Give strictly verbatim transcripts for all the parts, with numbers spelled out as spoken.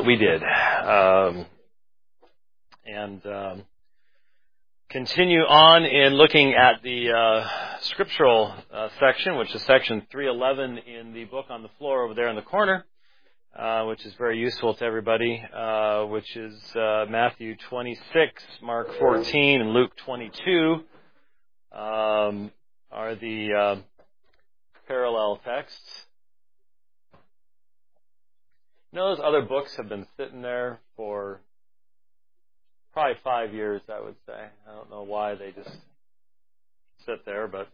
we did. Um, and um, continue on in looking at the uh, scriptural uh, section, which is section three eleven in the book on the floor over there in the corner, uh, which is very useful to everybody, uh, which is uh, Matthew twenty-six, Mark fourteen, and Luke twenty-two um, are the uh, parallel texts. You know, those other books have been sitting there for probably five years, I would say. I don't know why they just sit there, but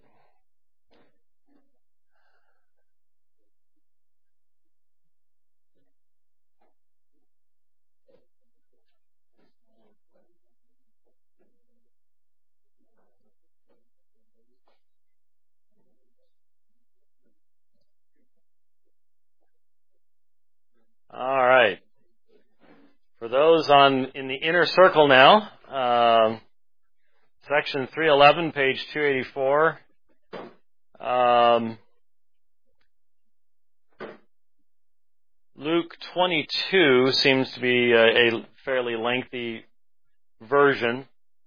all right. For those on in the inner circle now, um, section three eleven, page two eighty-four. Um, Luke twenty-two seems to be a, a fairly lengthy version.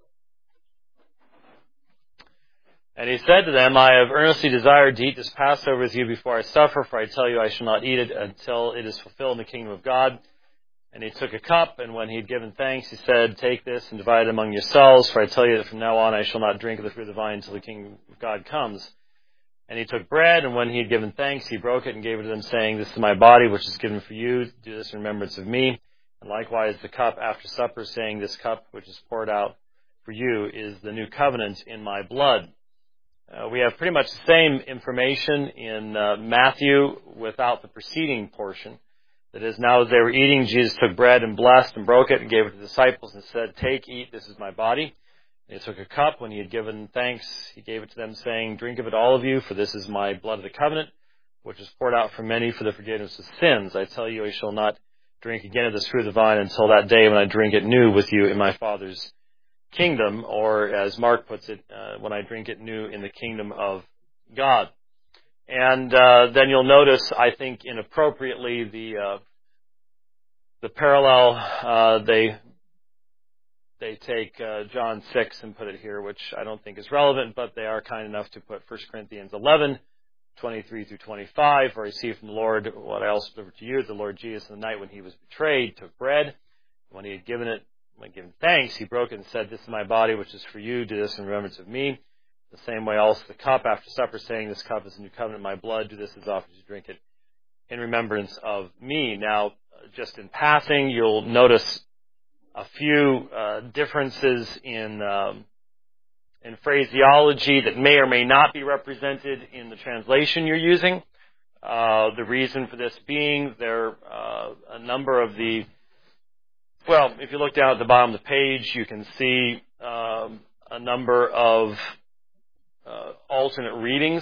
And he said to them, I have earnestly desired to eat this Passover with you before I suffer, for I tell you I shall not eat it until it is fulfilled in the kingdom of God. And he took a cup, and when he had given thanks, he said, take this and divide it among yourselves, for I tell you that from now on I shall not drink of the fruit of the vine until the kingdom of God comes. And he took bread, and when he had given thanks, he broke it and gave it to them, saying, this is my body, which is given for you. Do this in remembrance of me. And likewise the cup after supper, saying, this cup which is poured out for you is the new covenant in my blood. Uh, we have pretty much the same information in uh, Matthew without the preceding portion. That is, now as they were eating, Jesus took bread and blessed and broke it and gave it to the disciples and said, take, eat, this is my body. And he took a cup. When he had given thanks, he gave it to them, saying, drink of it, all of you, for this is my blood of the covenant, which is poured out for many for the forgiveness of sins. I tell you, I shall not drink again of this fruit of the vine until that day when I drink it new with you in my Father's kingdom, or as Mark puts it, uh, when I drink it new in the kingdom of God. And uh, then you'll notice, I think, inappropriately, the uh, the parallel. Uh, they they take uh, John six and put it here, which I don't think is relevant, but they are kind enough to put First Corinthians eleven, twenty-three through twenty-five, for I received from the Lord what I also delivered to you. The Lord Jesus, in the night when he was betrayed, took bread. When he had given it, when given thanks, he broke it and said, this is my body, which is for you. Do this in remembrance of me. The same way also the cup after supper, saying, this cup is the new covenant in my blood. Do this as often as you drink it in remembrance of me. Now, just in passing, you'll notice a few uh, differences in um, in phraseology that may or may not be represented in the translation you're using. Uh, the reason for this being there are uh, a number of the Well, if you look down at the bottom of the page, you can see um, a number of uh, alternate readings.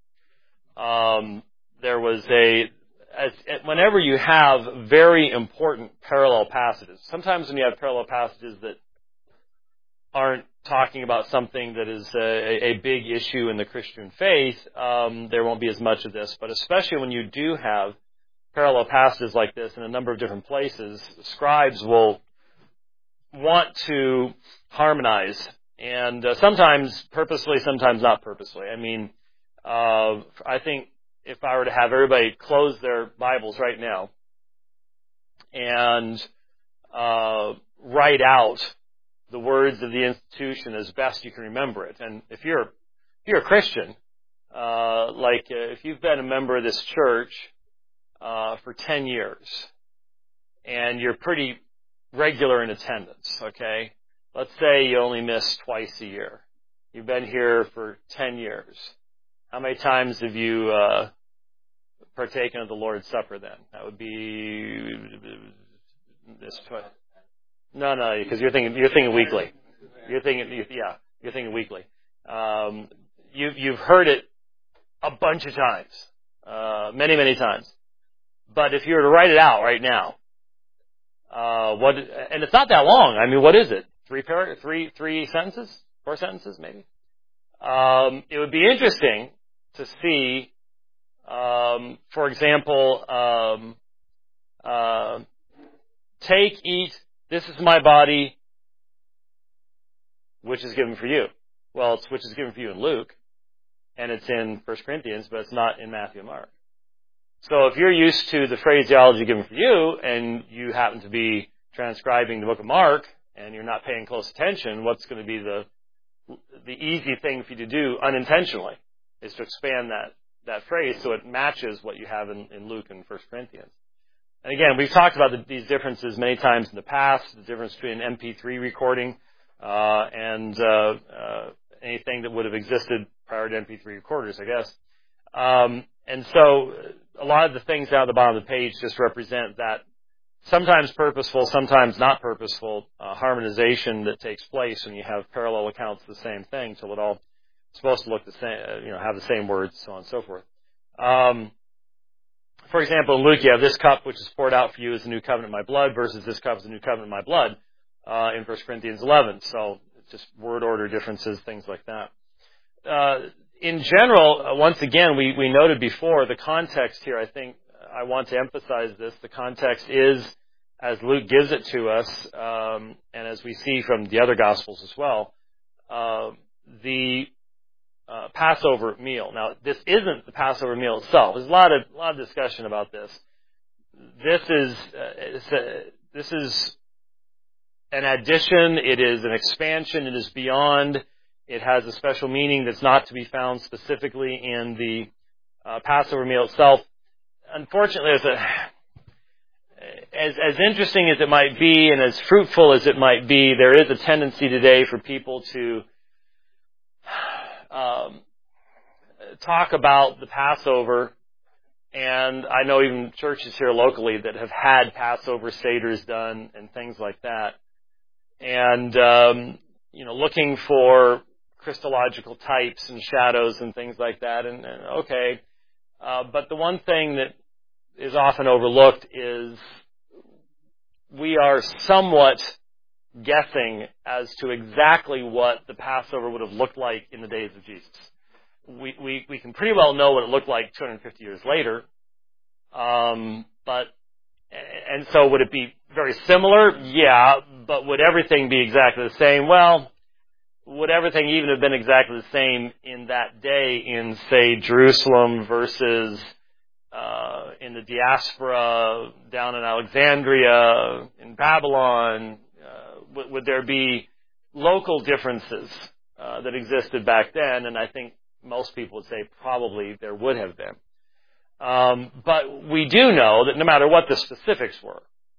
Um, there was a, as, whenever you have very important parallel passages, sometimes when you have parallel passages that aren't talking about something that is a, a big issue in the Christian faith, um, there won't be as much of this. But especially when you do have parallel passages like this in a number of different places, scribes will want to harmonize, and uh, sometimes purposely, sometimes not purposely. I mean, uh, I think if I were to have everybody close their Bibles right now and uh, write out the words of the institution as best you can remember it, and if you're if you're a Christian, uh, like uh, if you've been a member of this church uh, for ten years, and you're pretty regular in attendance, okay? Let's say you only miss twice a year. You've been here for ten years. How many times have you uh, partaken of the Lord's Supper then? That would be this twice. No, no, because you're thinking you're thinking weekly. You're thinking, yeah, you're thinking weekly. Um, you, you've heard it a bunch of times, uh, many, many times. But if you were to write it out right now, Uh, what, and it's not that long. I mean, what is it? Three par- three, three sentences? Four sentences, maybe? Um, it would be interesting to see, um, for example, um, uh, take, eat, this is my body, which is given for you. Well, it's which is given for you in Luke, and it's in First Corinthians, but it's not in Matthew and Mark. So if you're used to the phraseology given for you, and you happen to be transcribing the book of Mark, and you're not paying close attention, what's going to be the the easy thing for you to do unintentionally is to expand that, that phrase so it matches what you have in, in Luke and First Corinthians. And again, we've talked about the, these differences many times in the past, the difference between an M P three recording uh, and uh, uh, anything that would have existed prior to M P three recorders, I guess. Um, and so a lot of the things down at the bottom of the page just represent that sometimes purposeful, sometimes not purposeful uh, harmonization that takes place when you have parallel accounts of the same thing till it all is supposed to look the same, uh, you know, have the same words, so on and so forth. Um, for example, in Luke, you have this cup which is poured out for you as a new covenant in my blood versus this cup is a new covenant in my blood uh, in First Corinthians eleven. So just word order differences, things like that. Uh, in general, uh, once again, we, we noted before the context here, I think, I want to emphasize this. The context is, as Luke gives it to us, um, and as we see from the other Gospels as well, uh, the uh, Passover meal. Now, this isn't the Passover meal itself. There's a lot of a lot of discussion about this. This is uh, it's a, this is an addition. It is an expansion. It is beyond. It has a special meaning that's not to be found specifically in the uh, Passover meal itself. Unfortunately, as, a, as as interesting as it might be and as fruitful as it might be, there is a tendency today for people to um, talk about the Passover, and I know even churches here locally that have had Passover Seders done and things like that, and um, you know, looking for Christological types and shadows and things like that, and, and okay. Uh, but the one thing that is often overlooked is we are somewhat guessing as to exactly what the Passover would have looked like in the days of Jesus. We we, we can pretty well know what it looked like two hundred fifty years later. Um, but and so would it be very similar? Yeah, but would everything be exactly the same? Well, would everything even have been exactly the same in that day in, say, Jerusalem versus uh, in the diaspora down in Alexandria, in Babylon? Uh, would, would there be local differences uh, that existed back then? And I think most people would say probably there would have been. Um, but we do know that no matter what the specifics were,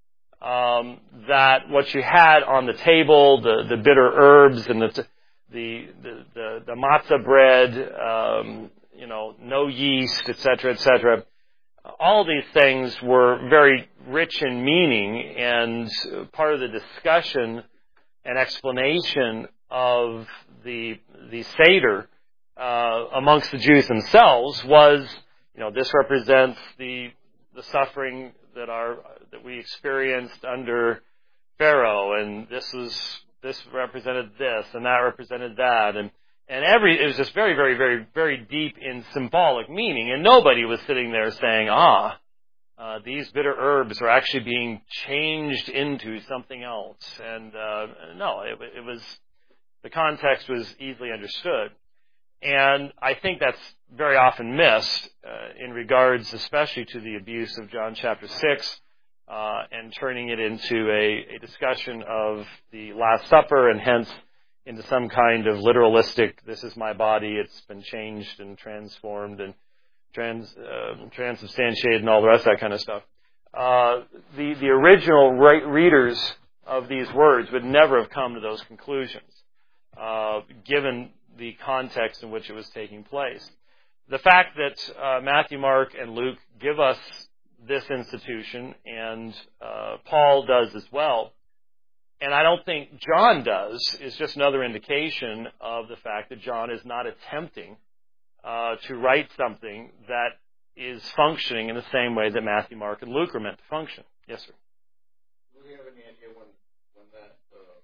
um, that what you had on the table, the, the bitter herbs and the t- The, the, the, the matzah bread, um, you know, no yeast, et cetera, et cetera. All these things were very rich in meaning, and part of the discussion and explanation of the, the Seder, uh, amongst the Jews themselves was, you know, this represents the, the suffering that our, that we experienced under Pharaoh, and this was, this represented this, and that represented that, and, and every, it was just very, very, very, very deep in symbolic meaning, and nobody was sitting there saying, ah, uh, these bitter herbs are actually being changed into something else, and, uh, no, it, it was, the context was easily understood, and I think that's very often missed, uh, in regards especially to the abuse of John chapter six, Uh, and turning it into a, a discussion of the Last Supper and hence into some kind of literalistic, this is my body, it's been changed and transformed and trans, uh, transubstantiated and all the rest of that kind of stuff. Uh, the, the original re- readers of these words would never have come to those conclusions, uh, given the context in which it was taking place. The fact that uh, Matthew, Mark, and Luke give us this institution, and uh, Paul does as well, and I don't think John does, is just another indication of the fact that John is not attempting uh, to write something that is functioning in the same way that Matthew, Mark, and Luke are meant to function. Yes, sir? Do we have any idea when, when that, uh,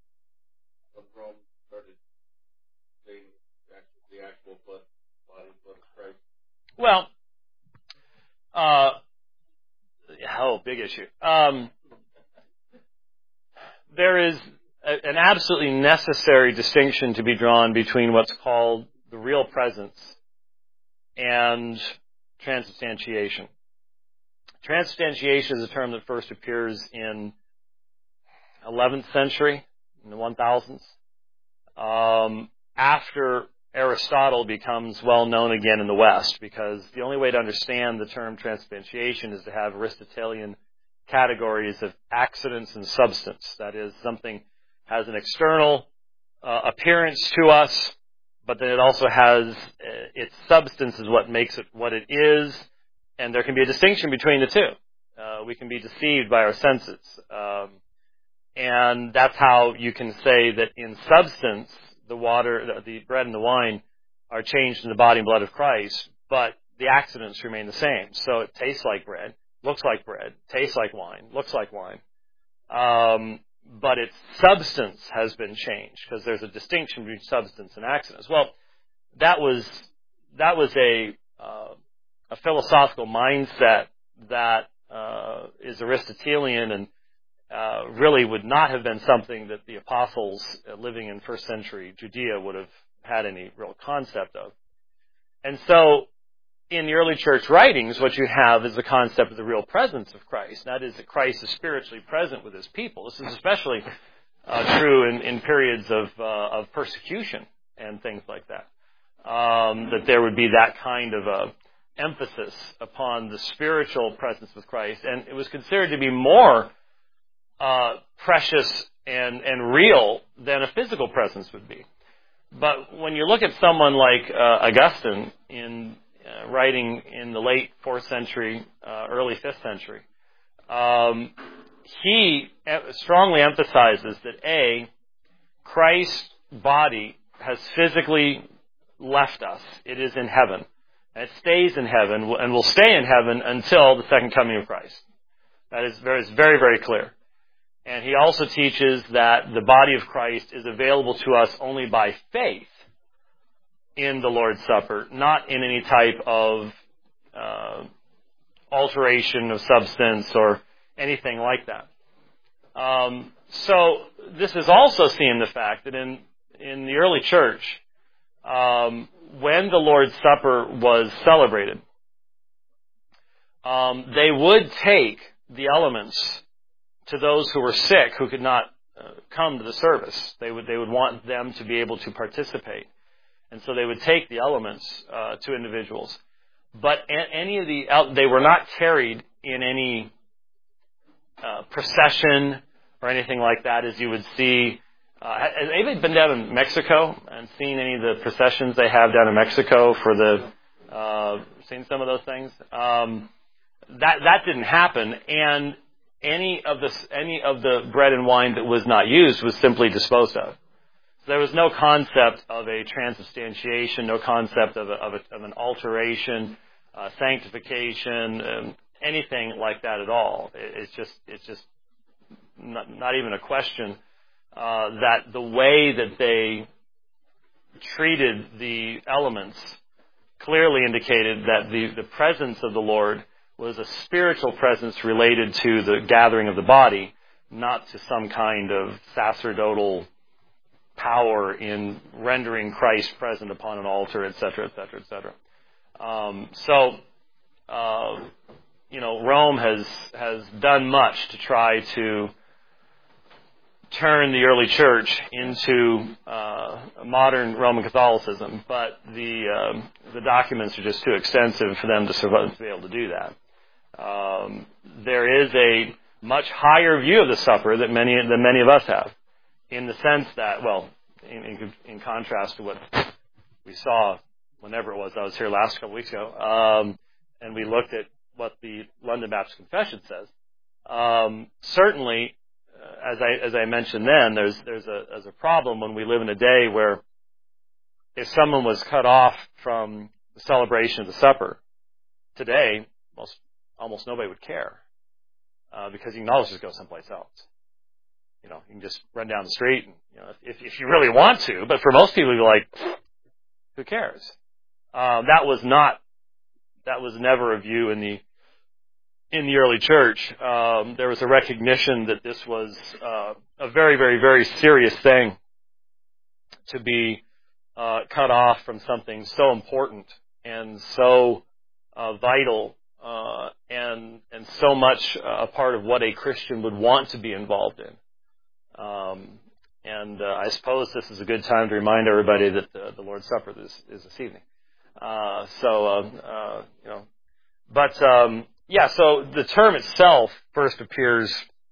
when Rome started saying the actual blood, body, blood of Christ? Well, uh, Oh, big issue. Um, there is a, an absolutely necessary distinction to be drawn between what's called the real presence and transubstantiation. Transubstantiation is a term that first appears in eleventh century, in the one thousands, um, after Aristotle becomes well known again in the West, because the only way to understand the term transubstantiation is to have Aristotelian categories of accidents and substance. That is, something has an external uh, appearance to us, but then it also has uh, its substance is what makes it what it is, and there can be a distinction between the two. Uh, we can be deceived by our senses. Um, and that's how you can say that in substance, the water, the bread and the wine are changed in the body and blood of Christ, but the accidents remain the same. So it tastes like bread, looks like bread, tastes like wine, looks like wine. Um, but its substance has been changed, because there's a distinction between substance and accidents. Well, that was, that was a, uh, a philosophical mindset that, uh, is Aristotelian and, uh, really would not have been something that the apostles uh, living in first century Judea would have had any real concept of. And so, in the early church writings, what you have is the concept of the real presence of Christ. That is, that Christ is spiritually present with his people. This is especially uh, true in, in periods of, uh, of persecution and things like that. Um, that there would be that kind of a emphasis upon the spiritual presence with Christ. And it was considered to be more uh, precious and, and real than a physical presence would be. But when you look at someone like uh, Augustine in Uh, writing in the late fourth century, uh, early fifth century, um, he strongly emphasizes that A, Christ's body has physically left us. It is in heaven. And it stays in heaven and will stay in heaven until the second coming of Christ. That is very, very, very clear. And he also teaches that the body of Christ is available to us only by faith in the Lord's Supper, not in any type of uh, alteration of substance or anything like that. Um, so this is also seen in the fact that in in the early church, um, when the Lord's Supper was celebrated, um, they would take the elements to those who were sick, who could not uh, come to the service. They would they would want them to be able to participate. And so they would take the elements uh, to individuals. But any of the, they were not carried in any uh, procession or anything like that, as you would see. Uh, has anybody been down in Mexico and seen any of the processions they have down in Mexico for the, uh, seen some of those things? Um, that, that didn't happen. And any of the, any of the bread and wine that was not used was simply disposed of. There was no concept of a transubstantiation, no concept of, a, of, a, of an alteration, uh, sanctification, um, anything like that at all. It, it's just, it's just not, not even a question uh, that the way that they treated the elements clearly indicated that the, the presence of the Lord was a spiritual presence related to the gathering of the body, not to some kind of sacerdotal power in rendering Christ present upon an altar, et cetera, et cetera, et cetera. Um, so, uh, you know, Rome has has done much to try to turn the early church into uh, modern Roman Catholicism, but the um, the documents are just too extensive for them to survive to be able to do that. Um, there is a much higher view of the supper that many than many of us have, in the sense that, well, in, in, in contrast to what we saw whenever it was, I was here last couple weeks ago, um, and we looked at what the London Baptist Confession says. Um, certainly, uh, as I as I mentioned then, there's there's a there's a problem when we live in a day where if someone was cut off from the celebration of the supper today, most almost nobody would care uh, because you can always just go someplace else. You know, you can just run down the street, and, you know, if, if you really want to. But for most people, you're like, who cares? Uh, that was not, that was never a view in the in the early church, um, there was a recognition that this was uh, a very, very, very serious thing to be uh, cut off from something so important and so uh, vital uh, and and so much uh, a part of what a Christian would want to be involved in. Um, and uh, I suppose this is a good time to remind everybody that the, the Lord's Supper is, is this evening. Uh, so, um, uh, you know, but um, yeah, so the term itself first appears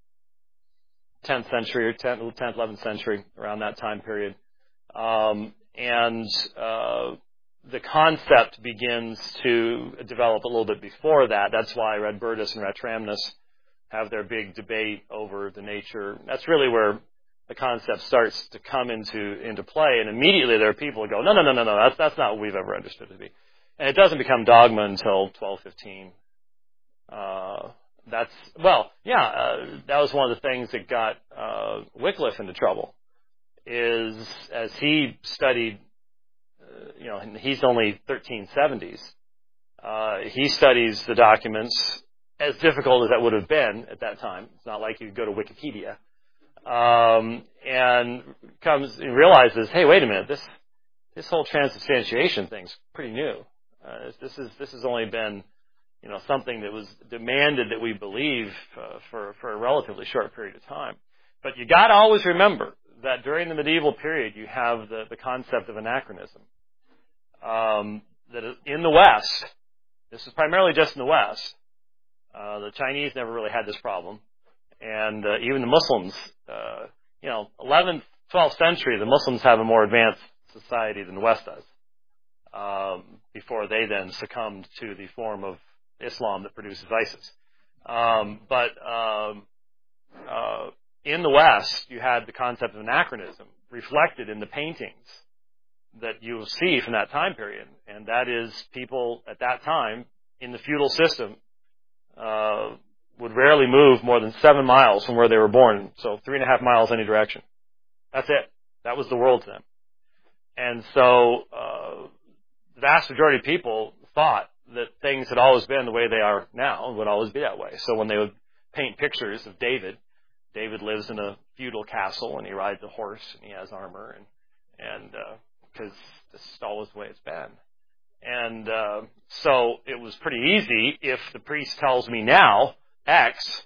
tenth century or tenth, eleventh century, around that time period. Um, and uh, the concept begins to develop a little bit before that. That's why Redburtis and Ratramnus have their big debate over the nature. That's really where the concept starts to come into into play. And immediately there are people who go, no, no, no, no, no, that's, that's not what we've ever understood it to be. And it doesn't become dogma until twelve fifteen. Uh, that's, well, yeah, uh, that was one of the things that got uh, Wycliffe into trouble, is as he studied, uh, you know, he's only thirteen seventies, uh, he studies the documents, as difficult as that would have been at that time. It's not like you go to Wikipedia, um, and comes and realizes, hey, wait a minute, this this whole transubstantiation thing's pretty new. Uh, this is this has only been, you know, something that was demanded that we believe uh, for for a relatively short period of time. But you got to always remember that during the medieval period, you have the, the concept of anachronism. Um, that in the West, this is primarily just in the West. Uh, the Chinese never really had this problem, and uh, even the Muslims, uh, you know, eleventh, twelfth century, the Muslims have a more advanced society than the West does. Um, before they then succumbed to the form of Islam that produces ISIS. Um, but um, uh, in the West, you had the concept of anachronism reflected in the paintings that you will see from that time period. And that is, people at that time in the feudal system uh, would rarely move more than seven miles from where they were born. So three and a half miles any direction. That's it. That was the world to them. And so uh, the vast majority of people thought that things had always been the way they are now and would always be that way. So when they would paint pictures of David, David lives in a feudal castle and he rides a horse and he has armor, and and because uh, this is always the way it's been. And uh, so it was pretty easy. If the priest tells me now X,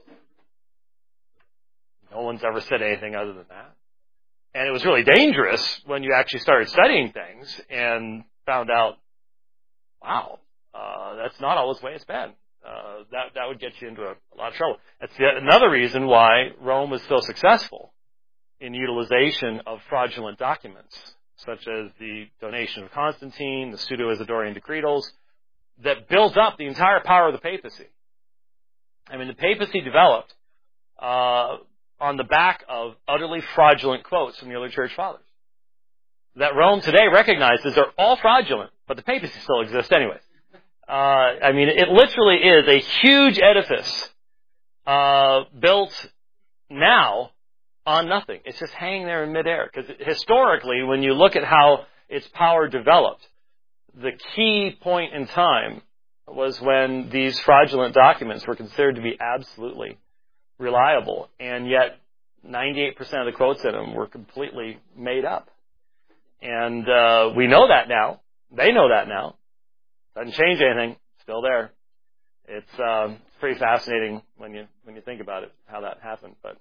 no one's ever said anything other than that. And it was really dangerous when you actually started studying things and found out, wow, uh, that's not always the way it's been. Uh, that that would get you into a, a lot of trouble. That's yet another reason why Rome was so successful in utilization of fraudulent documents, such as the donation of Constantine, the Pseudo-Isidorian Decretals, that built up the entire power of the papacy. I mean, the papacy developed uh, on the back of utterly fraudulent quotes from the early church fathers that Rome today recognizes are all fraudulent, but the papacy still exists anyways. Uh, I mean, it literally is a huge edifice uh, built now on nothing. It's just hanging there in midair. Because historically, when you look at how its power developed, the key point in time was when these fraudulent documents were considered to be absolutely reliable, and yet ninety-eight percent of the quotes in them were completely made up. And uh, we know that now. They know that now. Doesn't change anything. Still there. It's um, pretty fascinating when you when you think about it, how that happened. But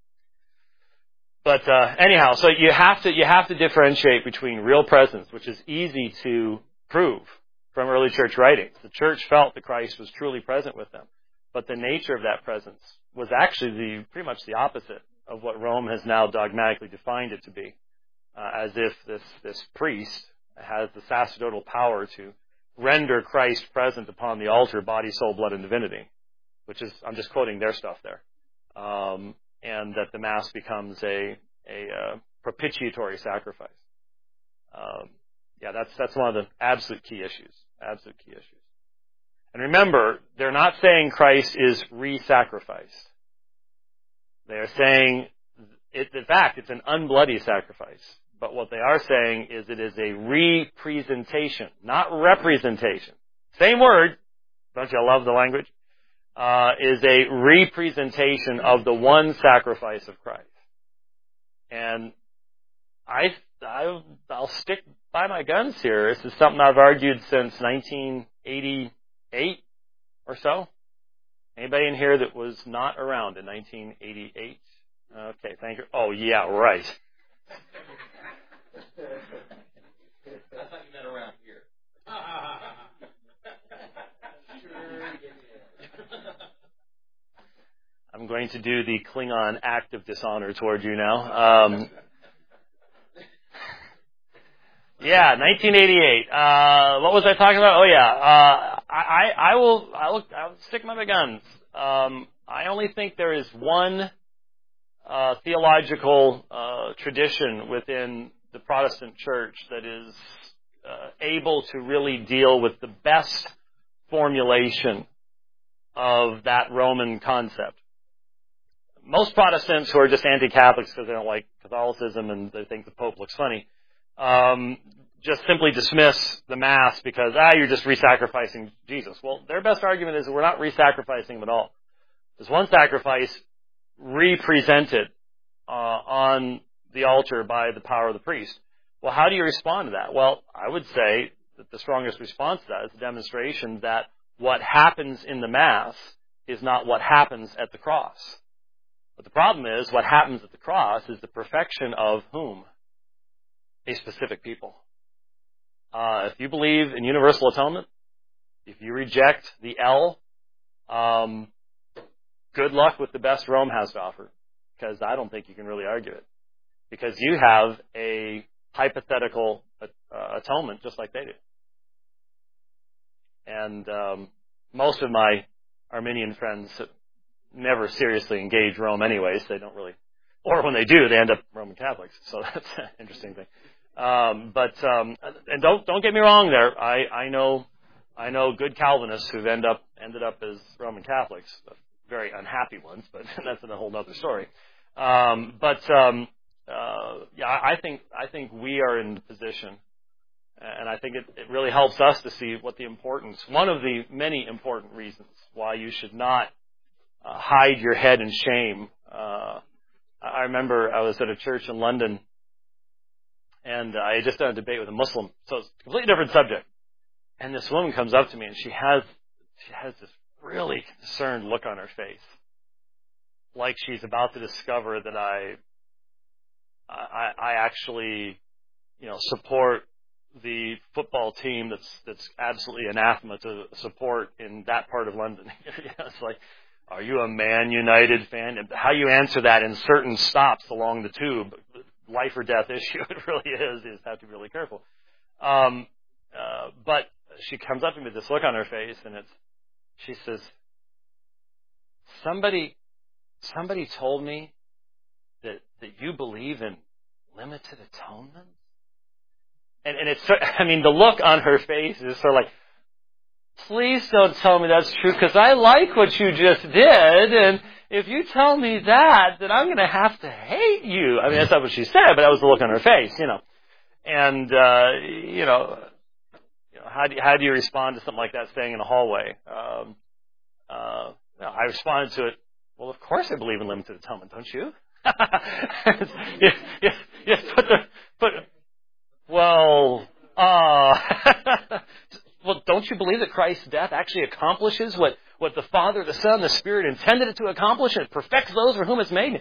but uh, anyhow, so you have to you have to differentiate between real presence, which is easy to prove from early church writings. The church felt that Christ was truly present with them, but the nature of that presence was actually the pretty much the opposite of what Rome has now dogmatically defined it to be, uh, as if this this priest has the sacerdotal power to render Christ present upon the altar, body, soul, blood, and divinity, which is, I'm just quoting their stuff there, um, and that the Mass becomes a a uh, propitiatory sacrifice. Um, yeah, that's that's one of the absolute key issues. Absolute key issues. And remember, they're not saying Christ is re-sacrificed. They're saying, it, in fact, it's an unbloody sacrifice. But what they are saying is it is a representation, not representation. Same word. Don't you love the language? uh, is a representation of the one sacrifice of Christ. And I, I, I'll stick by my guns here. This is something I've argued since nineteen eighty-eight or so. Anybody in here that was not around in nineteen eighty-eight? Okay, thank you. Oh, yeah, right. I thought you meant around here. I'm going to do the Klingon act of dishonor toward you now. Um, yeah, nineteen eighty-eight. Uh, what was I talking about? Oh yeah, uh, I, I will, I will, I will stick my guns. Um, I only think there is one uh, theological uh, tradition within the Protestant Church that is uh, able to really deal with the best formulation of that Roman concept. Most Protestants who are just anti-Catholics because they don't like Catholicism and they think the Pope looks funny, um, just simply dismiss the Mass because, ah, you're just re-sacrificing Jesus. Well, their best argument is that we're not re-sacrificing him at all. There's one sacrifice represented uh, on the altar by the power of the priest. Well, how do you respond to that? Well, I would say that the strongest response to that is a demonstration that what happens in the Mass is not what happens at the cross. But the problem is, what happens at the cross is the perfection of whom? A specific people. Uh, if you believe in universal atonement, if you reject the L, um, good luck with the best Rome has to offer, because I don't think you can really argue it. Because you have a hypothetical uh, atonement just like they do. And um, most of my Arminian friends never seriously engage Rome anyways. They don't really, or when they do, they end up Roman Catholics. So that's an interesting thing. Um, but um, and don't don't get me wrong there. I, I know I know good Calvinists who've end up ended up as Roman Catholics, very unhappy ones, but that's a whole other story. Um, but um, uh, yeah, I think I think we are in the position, and I think it, it really helps us to see what the importance. One of the many important reasons why you should not Uh, hide your head in shame. Uh, I remember I was at a church in London, and I had just done a debate with a Muslim, so it's a completely different subject. And this woman comes up to me, and she has she has this really concerned look on her face, like she's about to discover that I I, I actually you know support the football team that's that's absolutely anathema to support in that part of London. It's like, are you a Man United fan? How you answer that in certain stops along the tube, life or death issue, it really is. You just have to be really careful. Um, uh, but she comes up to me with this look on her face, and it's, she says, somebody, somebody told me that, that you believe in limited atonement? And, and it's, I mean, the look on her face is sort of like, please don't tell me that's true, because I like what you just did, and if you tell me that, then I'm going to have to hate you. I mean, that's not what she said, but that was the look on her face, you know. And, uh, you know, you know how, do you, how do you respond to something like that staying in a hallway? Um, uh, you know, I responded to it, well, of course I believe in limited atonement, don't you? you, you, you put the, put, well, uh, well, don't you believe that Christ's death actually accomplishes what, what the Father, the Son, the Spirit intended it to accomplish, and it perfects those for whom it's made?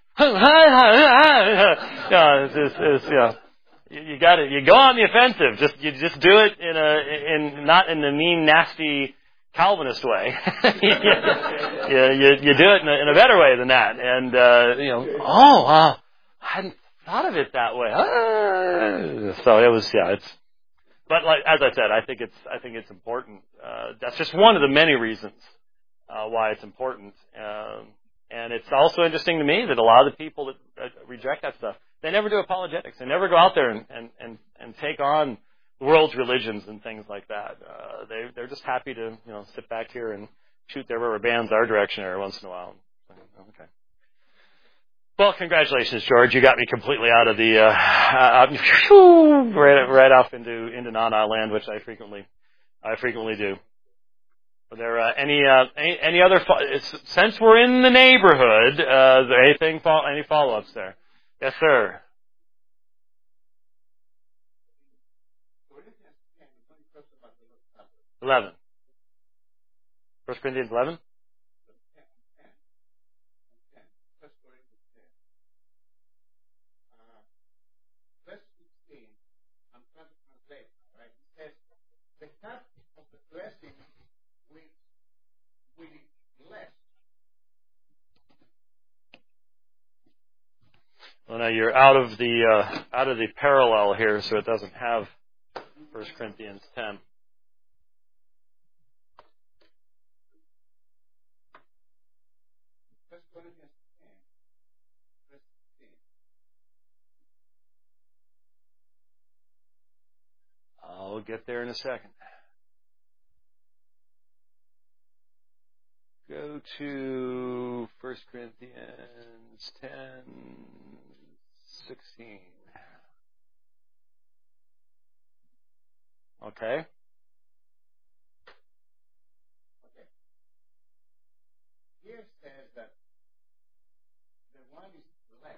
yeah, it's, it's, it's, yeah. You, you got it. You go on the offensive. Just you just do it in a in not in the mean, nasty Calvinist way. you, you, you do it in a, in a better way than that. And uh, you know, oh, wow, I hadn't thought of it that way. Ah. So it was, yeah, it's. But like, as I said, I think it's I think it's important. Uh, that's just one of the many reasons uh, why it's important. Um, and it's also interesting to me that a lot of the people that uh, reject that stuff, they never do apologetics. They never go out there and and and, and take on the world's religions and things like that. Uh, they they're just happy to you know sit back here and shoot their rubber bands our direction every once in a while. Okay. Well, congratulations, George. You got me completely out of the, uh, uh right, right off into, into non-I land, which I frequently, I frequently do. Are there uh, any, uh, any any other fo- it's, since we're in the neighborhood? Uh, is there anything fo- any follow ups there? Yes, sir. Eleven. First Corinthians eleven. The cup of the blessing which we bless. Well, now you're out of the uh, out of the parallel here, so it doesn't have First Corinthians ten. First Corinthians ten, verse sixteen. I'll get there in a second. Go to First Corinthians ten, sixteen. Okay. Okay. Here says that the one is blessed.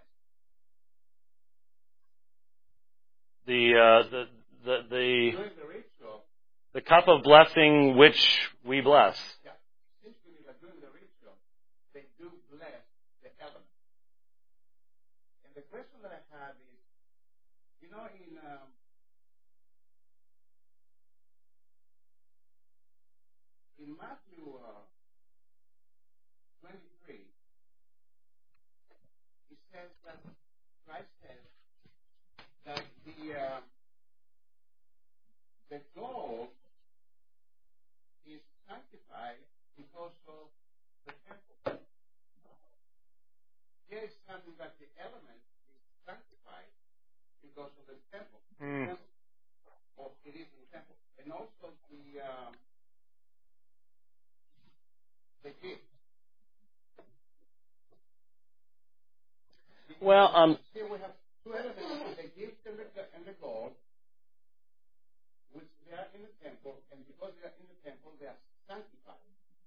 The uh, the the the During the ritual, the cup of blessing which we bless. yeah, it seems to me that during the ritual, they do bless the element. And the question that I have is, you know, in um, in Matthew uh, twenty-three, it says that Christ says that the uh, the gold is sanctified because of the temple. Here is something that the element is sanctified because of the temple. Mm. temple. Or it is in the temple. And also the um, the gift. Well, um, here we have two elements: the gift and the, and the gold, which they are in the temple, and because they are in the temple, they are sanctified.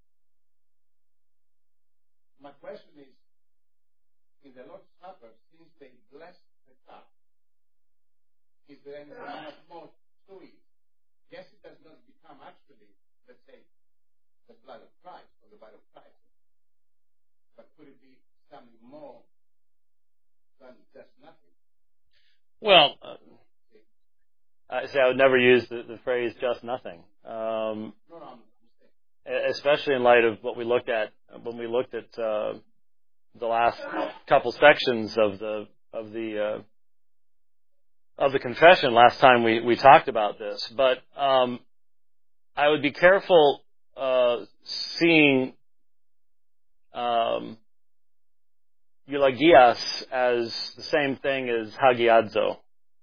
My question is, in the Lord's Supper, since they bless the cup, is there anything much more to it? Yes, it does not become actually, let's say, the blood of Christ or the blood of Christ. But could it be something more than just nothing? well, uh, I say I would never use the, the phrase "just nothing," um, No, no, I'm mistaken. especially in light of what we looked at when we looked at uh, the last couple sections of the of the uh, of the confession. Last time we, we talked about this, but um, I would be careful uh, seeing um, eulogias as the same thing as hagiadzo.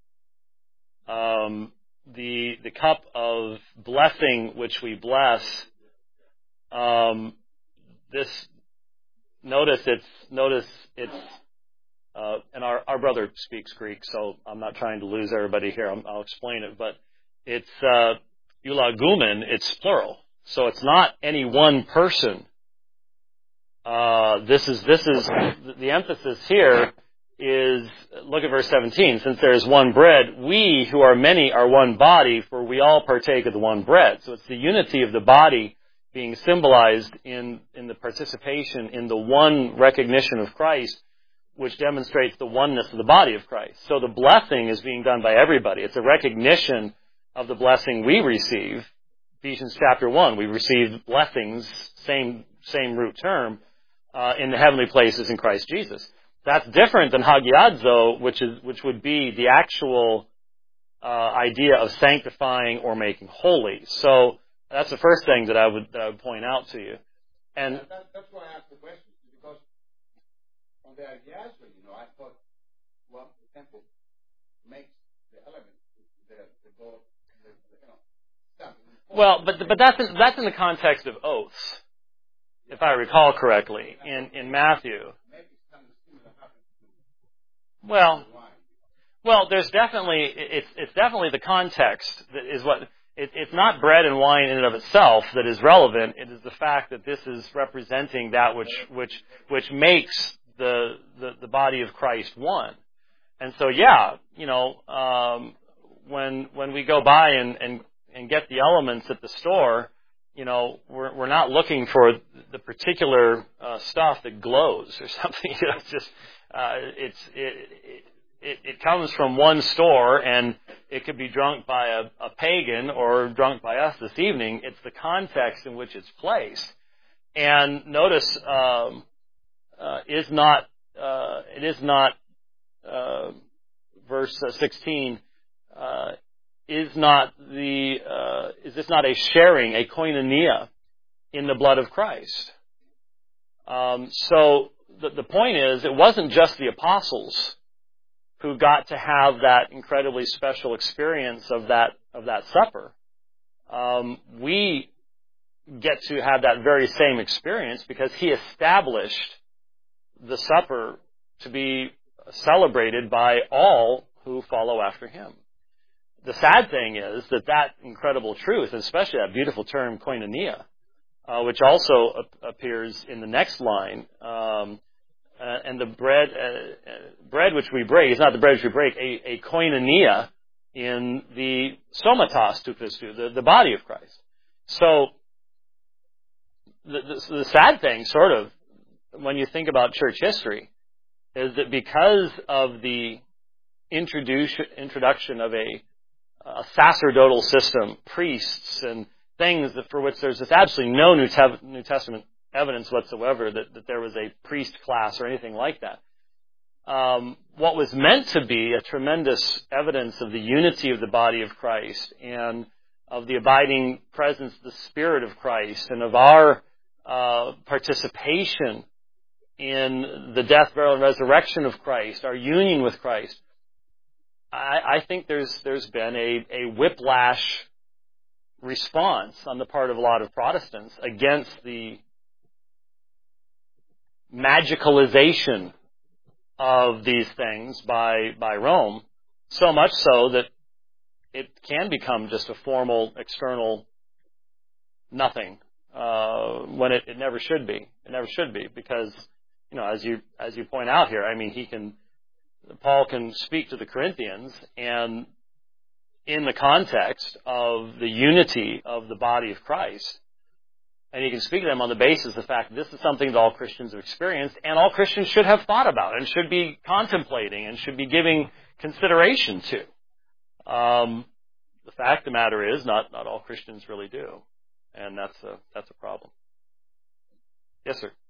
Um, the the cup of blessing which we bless. Um, this notice it's notice it's uh, and our our brother speaks Greek, so I'm not trying to lose everybody here. I'm, I'll explain it, but it's uh, eulagumen. It's plural, so it's not any one person. Uh, this is this is the emphasis here is, look at verse seventeen. Since there is one bread, we who are many are one body, for we all partake of the one bread. So it's the unity of the body being symbolized in, in the participation in the one recognition of Christ, which demonstrates the oneness of the body of Christ. So the blessing is being done by everybody. It's a recognition of the blessing we receive. Ephesians chapter one, we receive blessings, same same root term, uh, in the heavenly places in Christ Jesus. That's different than hagiadzo, which is which would be the actual uh, idea of sanctifying or making holy. So that's the first thing that I would, that I would point out to you. And that, that, that's why I asked the question, because on the hagiadzo, you know, I thought, well, the temple makes the elements, the the gold, the, the, you know, something. well, but but that's in, that's in the context of oaths, if I recall correctly, in in Matthew. Well, well, there's definitely it's it's definitely the context that is what it, it's not bread and wine in and of itself that is relevant. It is the fact that this is representing that which which which makes the the, the body of Christ one. And so, yeah, you know, um, when when we go by and, and and get the elements at the store, you know, we're we're not looking for the particular uh, stuff that glows or something. You know, it's just uh, it's it, it it comes from one store, and it could be drunk by a, a pagan or drunk by us this evening. It's the context in which it's placed. And notice, um, uh, is not uh, it is not uh, verse sixteen. Uh, Is not the uh, is this not a sharing, a koinonia in the blood of Christ? Um, so the, the point is, it wasn't just the apostles who got to have that incredibly special experience of that of that supper. Um, we get to have that very same experience because he established the supper to be celebrated by all who follow after him. The sad thing is that that incredible truth, especially that beautiful term koinonia, uh, which also ap- appears in the next line, um, uh, and the bread, uh, uh, bread which we break is not the bread which we break, a, a koinonia in the somatos tu Christou, the, the body of Christ. So the, the, the sad thing, sort of, when you think about church history, is that because of the introduction introduction of a a sacerdotal system, priests and things that for which there's just absolutely no New, Te- New Testament evidence whatsoever that, that there was a priest class or anything like that. Um, what was meant to be a tremendous evidence of the unity of the body of Christ and of the abiding presence of the Spirit of Christ and of our uh, participation in the death, burial, and resurrection of Christ, our union with Christ, I, I think there's there's been a, a whiplash response on the part of a lot of Protestants against the magicalization of these things by by Rome, so much so that it can become just a formal external nothing uh, when it, it never should be. It never should be because, you know, as you as you point out here, I mean, he can. Paul can speak to the Corinthians, and in the context of the unity of the body of Christ, and he can speak to them on the basis of the fact that this is something that all Christians have experienced, and all Christians should have thought about, and should be contemplating, and should be giving consideration to. Um, the fact of the matter is, not not all Christians really do, and that's a that's a problem. Yes, sir.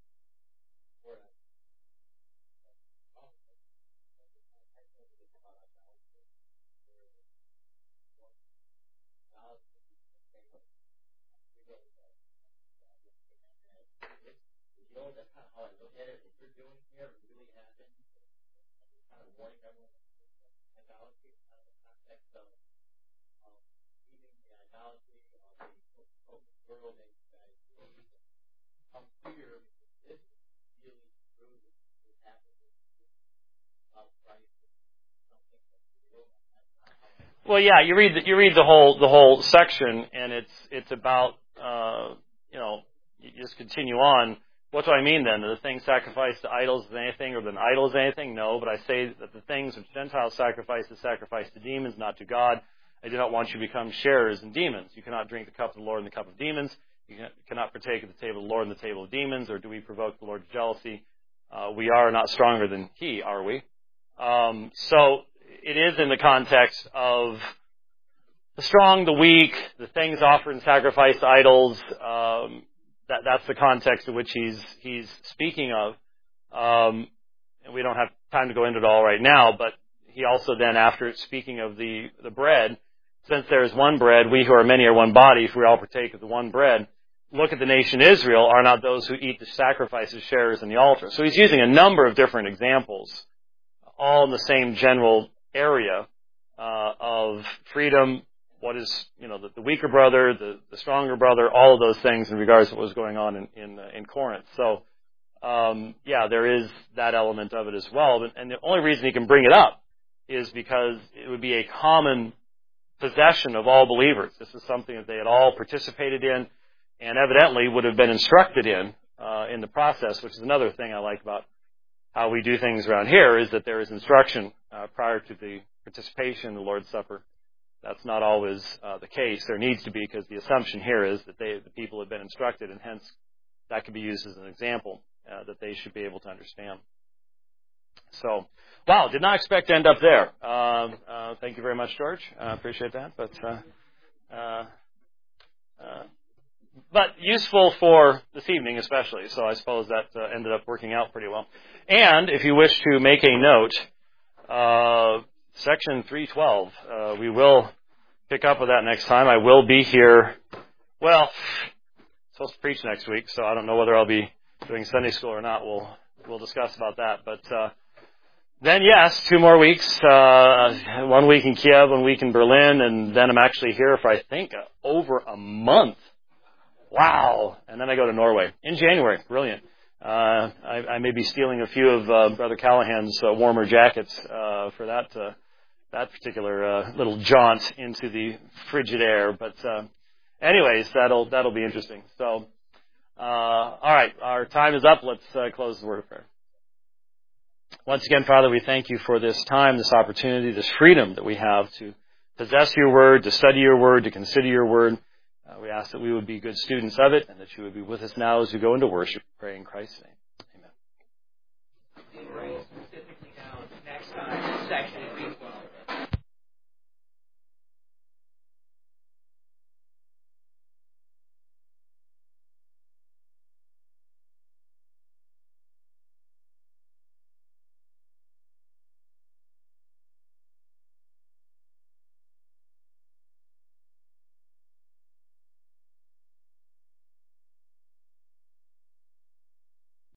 Well, yeah, you read the, you read the whole the whole section, and it's it's about uh, you know you just continue on. What do I mean then? Are the things sacrificed to idols is anything, or the idol is anything? No, but I say that the things which Gentiles sacrifice is sacrificed to demons, not to God. I do not want you to become sharers in demons. You cannot drink the cup of the Lord and the cup of demons. You cannot partake of the table of the Lord and the table of demons. Or do we provoke the Lord to jealousy? Uh, we are not stronger than He, are we? Um, so it is in the context of the strong, the weak, the things offered and sacrificed to idols. Um, that, that's the context in which he's he's speaking of. Um, and we don't have time to go into it all right now, but he also then, after speaking of the, the bread, since there is one bread, we who are many are one body, if we all partake of the one bread, look at the nation Israel, are not those who eat the sacrifices sharers in the altar. So he's using a number of different examples, all in the same general area uh, of freedom. What is, you know, the, the weaker brother, the, the stronger brother, all of those things in regards to what was going on in in, uh, in Corinth. So, um, yeah, there is that element of it as well. And the only reason he can bring it up is because it would be a common possession of all believers. This is something that they had all participated in and evidently would have been instructed in uh, in the process, which is another thing I like about how we do things around here, is that there is instruction uh, prior to the participation in the Lord's Supper. That's not always uh, the case. There needs to be, because the assumption here is that they, the people have been instructed, and hence that can be used as an example uh, that they should be able to understand. So, wow, did not expect to end up there. Um, uh, thank you very much, George. I uh, appreciate that. But, uh, uh, uh, but useful for this evening especially, so I suppose that uh, ended up working out pretty well. And if you wish to make a note, uh, section three twelve, uh, we will pick up with that next time. I will be here, well, I'm supposed to preach next week, so I don't know whether I'll be doing Sunday school or not. We'll we'll discuss about that. But uh, then, yes, two more weeks, uh, one week in Kiev, one week in Berlin, and then I'm actually here for, I think, uh, over a month. Wow. And then I go to Norway in January. Brilliant. Uh, I, I may be stealing a few of uh, Brother Callahan's uh, warmer jackets uh, for that uh, that particular uh, little jaunt into the frigid air. But uh, anyways, that'll that'll be interesting. So, uh, all right, our time is up. Let's uh, close the word of prayer. Once again, Father, we thank you for this time, this opportunity, this freedom that we have to possess your word, to study your word, to consider your word. Uh, we ask that we would be good students of it, and that you would be with us now as we go into worship. Pray in Christ's name.